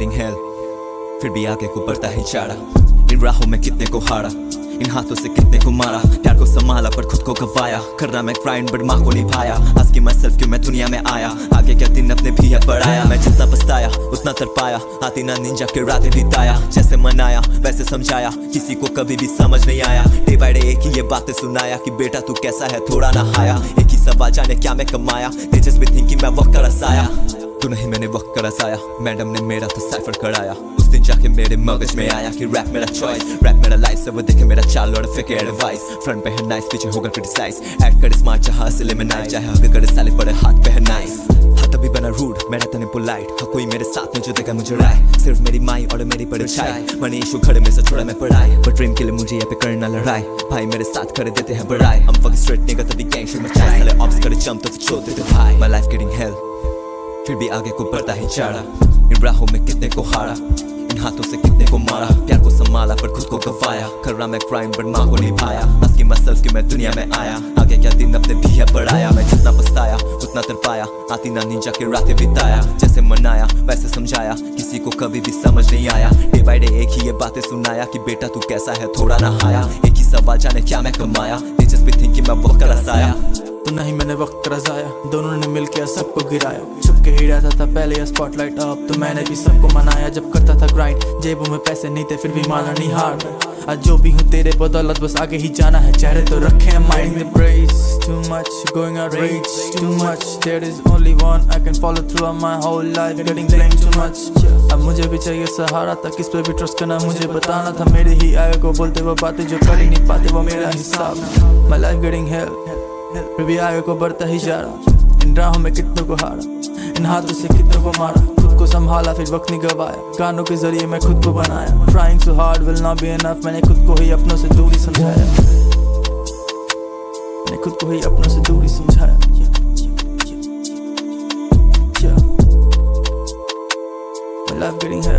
getting hell, फिर भी आगे को बढ़ता है चारा। इन राहों में कितने को हारा, इन हाथों से कितने को मारा। प्यार को संभाला पर खुद को गवाया, करना मैं ग्राइंड बट माँ को निभाया। आज की myself क्यों मैं दुनिया में आया, आगे क्या दिन अपने भी है बढ़ाया। मैं जितना पछताया उतना तर पाया, आती ना निंजा के रातें बिताया। जैसे मनाया वैसे समझाया, किसी को कभी भी समझ नहीं आया। डे बाय डे एक ही ये बातें सुनाया कि बेटा तू कैसा है थोड़ा ना हाया। एक ही सवाल जाने क्या मैं कमाया, they just be thinking मैं वक्त रसाया। तो नहीं मैंने वक्त रसाया, मैडम ने मेरा तो साइफर कराया। उस दिन जाके मेरे मगज में आया कि रैप मेरा चॉइस, रैप मेरा लाइफ। सब देखे मेरा चाल और फेंके एडवाइस। फ्रंट पे है नाइस, पीछे होगा क्रिटिसाइज। एक्ट करे स्मार्ट चाहे असली में नाइस, चाहे हग करे साले पड़े हाथ पे है नाइस। हाँ तभी बना रूड मैंने तने पोलाइट, हाँ कोई मेरे साथ में जो देगा मुझे राय। सिर्फ मेरी माई और मेरी परछाई, मनी इशू घड़े में से छोड़ा मैं पढ़ाई। बट ड्रीम के लिए मुझे यहाँ पे करना लड़ाई, भाई मेरे साथ करे देते हैं बड़ाई। हम फक स्ट्रेट निकल तभी गैंग शिट मचाए, साले ऑप्स करे जंप तो छोड़ देते भाई। माय लाइफ गेटिंग हेल, फिर भी आगे को बढ़ता है चारा। इन राहों में कितने को हारा, इन हाथों से कितने को मारा। प्यार को संभाला पर खुद को गवाया, कर रहा मैं क्राइम बट माँ को निभाया। आज की myself की मैं दुनिया में आया, आगे क्या दिन अपने भी है बढ़ाया। मैं जितना पछताया उतना तर पाया, आती ना निंजा के रातें बिताया। जैसे मनाया वैसे समझाया, किसी को कभी भी समझ नहीं आया। डे बाय डे एक ही ये बातें सुनाया कि बेटा तू कैसा है थोड़ा ना हाया। एक ही सवाल जाने क्या मैं कमाया, they just be thinking मैं वक्त रसाया। तो नहीं मैंने वक्त रजाया, दोनों ने मिलकर सबको गिराया। छुप के ही रहता था पहले या स्पॉटलाइट, अब तो मैंने भी सबको मनाया। जब करता था ग्राइंड, जेबों में पैसे नहीं थे फिर भी माना नहीं हार। आज जो भी हूँ तेरे बदौलत, बस आगे ही जाना है। चेहरे तो रखे हैं माइंड में ब्रेस, too much going out rage, too much there is only one I can follow through my whole life getting blamed too much। अब मुझे भी चाहिए सहारा था, किस पे भी ट्रस्ट करना मुझे बताना था। मेरे ही आगे को बोलते वो बातें जो कर ही नहीं पाते, वो मेरा हिसाब। My life getting hell, फिर भी आगे को बढ़ता ही जा रहा। इन राहों में कितनों को हारा, इन हाथों से कितनों को मारा। खुद को संभाला फिर वक्त नहीं गवाया, गानों के जरिए मैं खुद को बनाया। Trying so hard will not be enough, मैंने खुद को ही अपनों से दूरी समझाया। मैंने खुद को ही अपनों से दूरी समझाया। My life getting